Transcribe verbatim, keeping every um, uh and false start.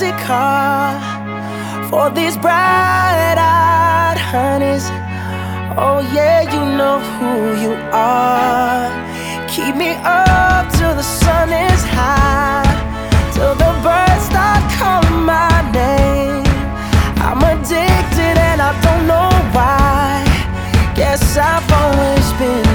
classic car for these bright-eyed honeys. Oh yeah, you know who you are. Keep me up till the sun is high, till the birds start calling my name. I'm addicted and I don't know why. Guess I've always been